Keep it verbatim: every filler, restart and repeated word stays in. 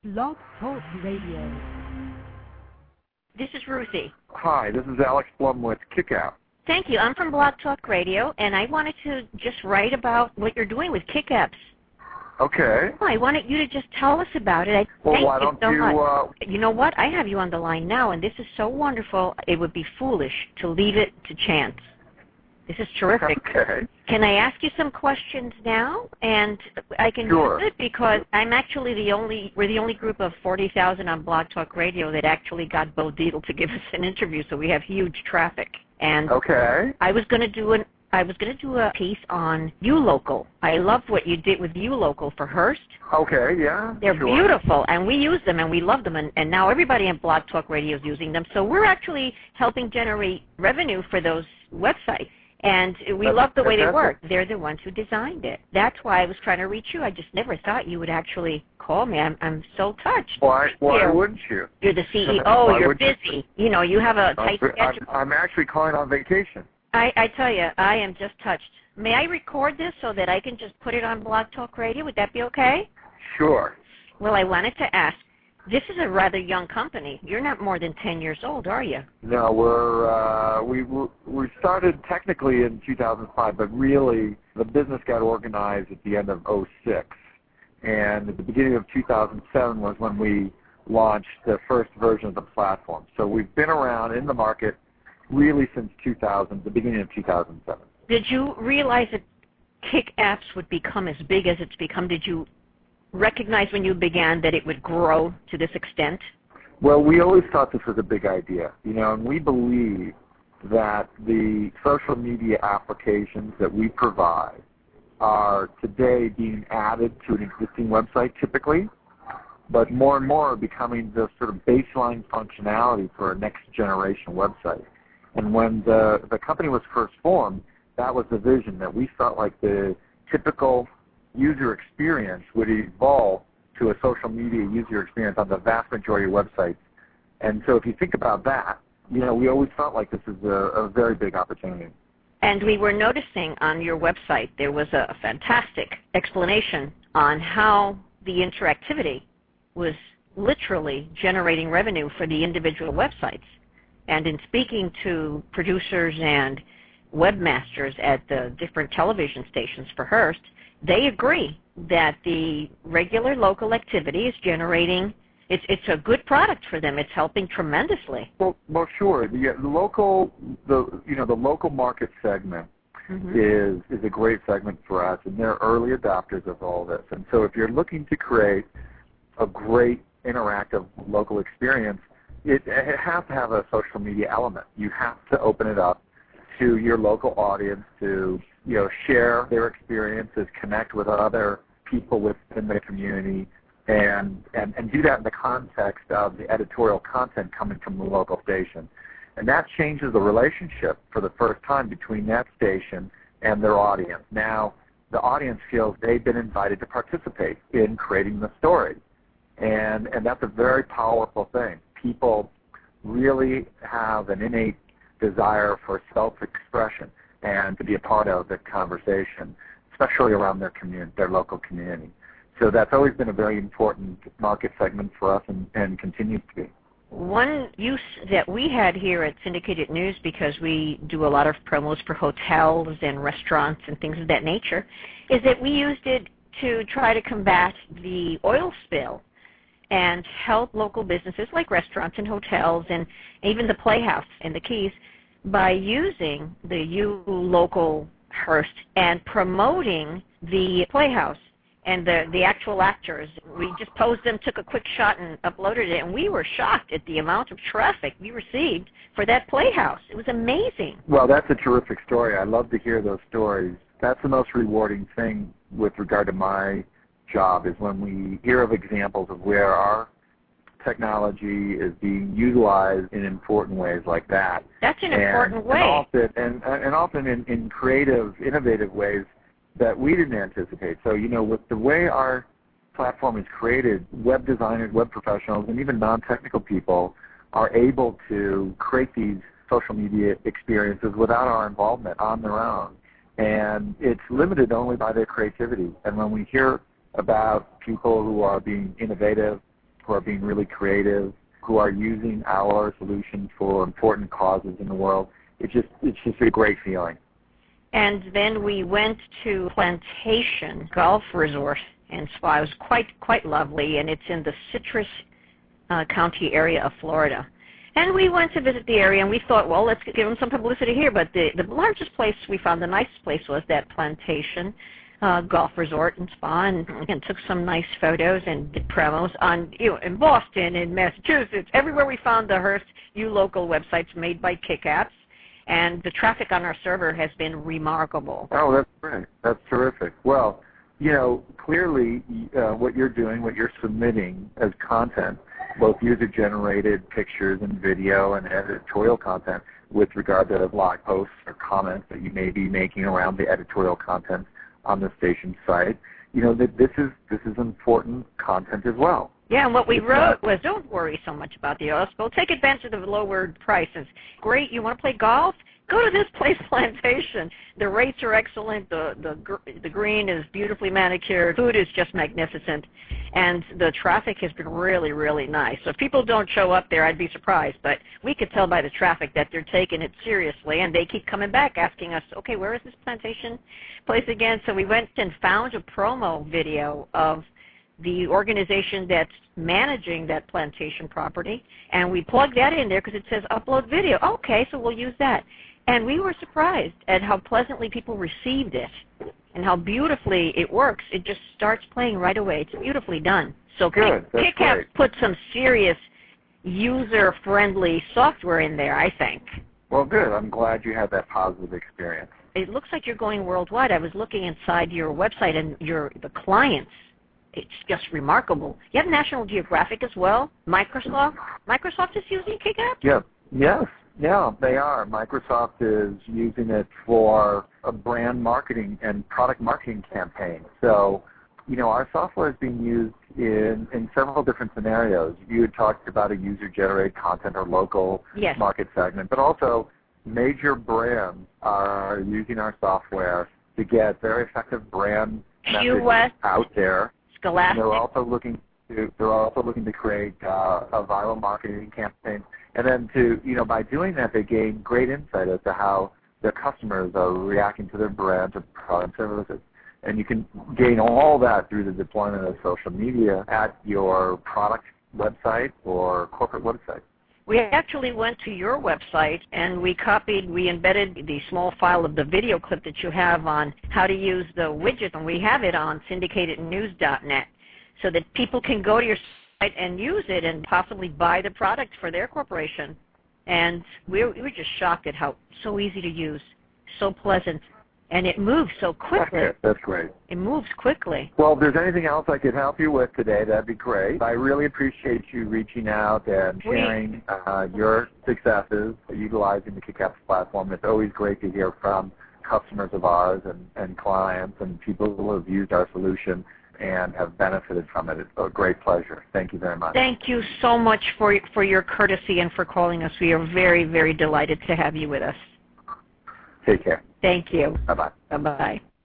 Blog Talk Radio. This is Ruthie. Hi, this is Alex Blum with Kickout. Thank you. I'm from Blog Talk Radio, and I wanted to just write about what you're doing with Kick-Apps. Okay. I wanted you to just tell us about it. I Well, thank why you don't so you, much. uh, You know what? I have you on the line now, and this is so wonderful. It would be foolish to leave it to chance. This is terrific. Okay. Can I ask you some questions now? And I can Sure. do it because I'm actually the only, we're the only group of forty thousand on Blog Talk Radio that actually got Bo Dietl to give us an interview, so we have huge traffic. And Okay. I was going to do an I was going to do a piece on ULocal. I love what you did with ULocal for Hearst. Okay, yeah. They're sure. beautiful, and we use them, and we love them, and, and now everybody in Blog Talk Radio is using them. So we're actually helping generate revenue for those websites, and we That's love the way they fantastic. work. They're the ones who designed it. That's why I was trying to reach you. I just never thought you would actually call me. I'm, I'm so touched. Why, why Here. wouldn't you? You're the C E O. Why you're would you? busy. You know, you have a tight I'm, schedule. I'm actually calling on vacation. I, I tell you, I am just touched. May I record this so that I can just put it on Blog Talk Radio? Would that be okay? Sure. Well, I wanted to ask, this is a rather young company. You're not more than ten years old, are you? No, we're, uh, we, we started technically in two thousand five, but really the business got organized at the end of oh six. And at the beginning of two thousand seven was when we launched the first version of the platform. So we've been around in the market really since two thousand, the beginning of two thousand seven. Did you realize that Kick-Apps would become as big as it's become? Did you recognize when you began that it would grow to this extent? Well, we always thought this was a big idea, you know, and we believe that the social media applications that we provide are today being added to an existing website typically, but more and more are becoming the sort of baseline functionality for a next generation website. And when the, the company was first formed, that was the vision, that we felt like the typical user experience would evolve to a social media user experience on the vast majority of websites. And so if you think about that, you know, we always felt like this is a, a very big opportunity. And we were noticing on your website there was a fantastic explanation on how the interactivity was literally generating revenue for the individual websites. And in speaking to producers and webmasters at the different television stations for Hearst, they agree that the regular local activity is generating, it's, it's a good product for them. It's helping tremendously. Well, well sure. The, the local, the you know, the local market segment mm-hmm. is is a great segment for us, and they're early adopters of all this. And so if you're looking to create a great interactive local experience, it, it has to have a social media element. You have to open it up to your local audience to, you know, share their experiences, connect with other people within the community, and, and, and do that in the context of the editorial content coming from the local station. And that changes the relationship for the first time between that station and their audience. Now, the audience feels they've been invited to participate in creating the story. And, and that's a very powerful thing. People really have an innate desire for self-expression and to be a part of the conversation, especially around their community, their local community. So that's always been a very important market segment for us and, and continues to be. One use that we had here at Syndicated News, because we do a lot of promos for hotels and restaurants and things of that nature, is that we used it to try to combat the oil spill and help local businesses like restaurants and hotels and even the Playhouse in the Keys by using the ULocal Hearst and promoting the Playhouse and the, the actual actors. We just posed them, took a quick shot, and uploaded it, and we were shocked at the amount of traffic we received for that Playhouse. It was amazing. Well, that's a terrific story. I love to hear those stories. That's the most rewarding thing with regard to my job, is when we hear of examples of where our technology is being utilized in important ways like that. That's an and, important way. And often, and, and often in, in creative, innovative ways that we didn't anticipate. So, you know, with the way our platform is created, web designers, web professionals, and even non-technical people are able to create these social media experiences without our involvement on their own. And it's limited only by their creativity. And when we hear about people who are being innovative who are being really creative, who are using our solutions for important causes in the world. It's just, it's just a great feeling. And then we went to Plantation Golf Resort and Spa. It was quite, quite lovely, and it's in the Citrus uh, County area of Florida. And we went to visit the area, and we thought, well, let's give them some publicity here. But the, the largest place we found, the nicest place, was that Plantation uh, Golf Resort and Spa, and, and took some nice photos and did promos on, you know, in Boston, in Massachusetts, everywhere we found the Hearst U Local websites made by Kick-Apps. And the traffic on our server has been remarkable. Oh, that's great. That's terrific. Well, you know, clearly uh, what you're doing, what you're submitting as content, both user-generated pictures and video and editorial content with regard to blog posts or comments that you may be making around the editorial content on the station site, you know, that this is this is important content as well. Yeah, and what we It's wrote not, was, don't worry so much about the oil spill. Take advantage of the lowered prices. Great, you want to play golf? Go to this place, Plantation. The rates are excellent. The, the, the green is beautifully manicured. Food is just magnificent. And the traffic has been really, really nice. So if people don't show up there, I'd be surprised. But we could tell by the traffic that they're taking it seriously, and they keep coming back asking us, okay, where is this Plantation place again? So we went and found a promo video of the organization that's managing that plantation property, and we plugged that in there because it says upload video. Okay, so we'll use that. And we were surprised at how pleasantly people received it and how beautifully it works. It just starts playing right away. It's beautifully done. So Good. Kick-Apps put some serious user-friendly software in there, I think. Well, good. I'm glad you had that positive experience. It looks like you're going worldwide. I was looking inside your website, and your the clients, it's just remarkable. You have National Geographic as well. Microsoft. Microsoft is using Kick-Apps? Yeah. Yes. Yeah, they are. Microsoft is using it for a brand marketing and product marketing campaign. So, you know, our software is being used in, in several different scenarios. You had talked about a user-generated content or local yes. market segment, but also major brands are using our software to get very effective brand messaging out there. Scholastic. And they're also looking to they're also looking to create uh, a viral marketing campaign, and then to you know by doing that they gain great insight as to how their customers are reacting to their brand, to product services, and you can gain all that through the deployment of social media at your product website or corporate website. We actually went to your website and we copied, we embedded the small file of the video clip that you have on how to use the widget, and we have it on syndicated news dot net so that people can go to your site and use it and possibly buy the product for their corporation. And we were, we were just shocked at how so easy to use, so pleasant, and it moves so quickly. That's, that's great. It moves quickly. Well, if there's anything else I could help you with today, that'd be great. I really appreciate you reaching out and sharing uh, your successes utilizing the Kick-Apps platform. It's always great to hear from customers of ours and, and clients and people who have used our solution and have benefited from it. It's a great pleasure. Thank you very much. Thank you so much for, for your courtesy and for calling us. We are very, very delighted to have you with us. Take care. Thank you. Bye-bye. Bye-bye.